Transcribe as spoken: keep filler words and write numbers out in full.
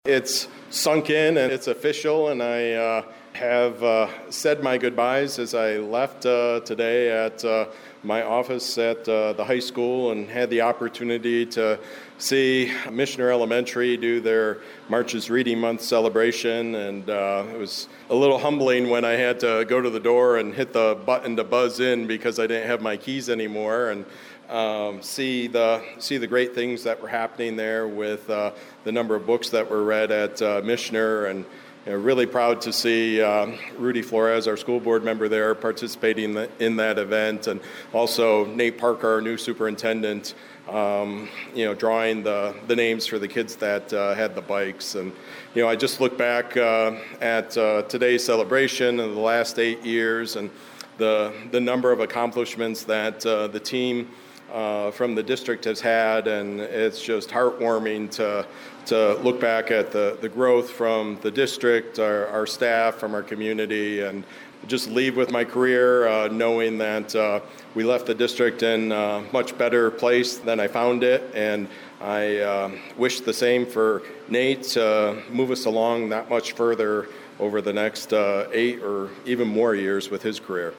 It's sunk in and it's official, and I uh, have uh, said my goodbyes as I left uh, today at uh, my office at uh, the high school and had the opportunity to see Michener Elementary do their March's Reading Month celebration, and uh, it was a little humbling when I had to go to the door and hit the button to buzz in because I didn't have my keys anymore, and Um, see the see the great things that were happening there with uh, the number of books that were read at uh, Michener, and you know, really proud to see um, Rudy Flores, our school board member there, participating in, the, in that event, and also Nate Parker, our new superintendent, um, you know, drawing the, the names for the kids that uh, had the bikes. And you know, I just look back uh, at uh, today's celebration of the last eight years and the the number of accomplishments that uh, the team Uh, from the district has had, and it's just heartwarming to to look back at the, the growth from the district, our, our staff, from our community, and just leave with my career uh, knowing that uh, we left the district in a much better place than I found it, and I uh, wish the same for Nate to move us along that much further over the next uh, eight or even more years with his career.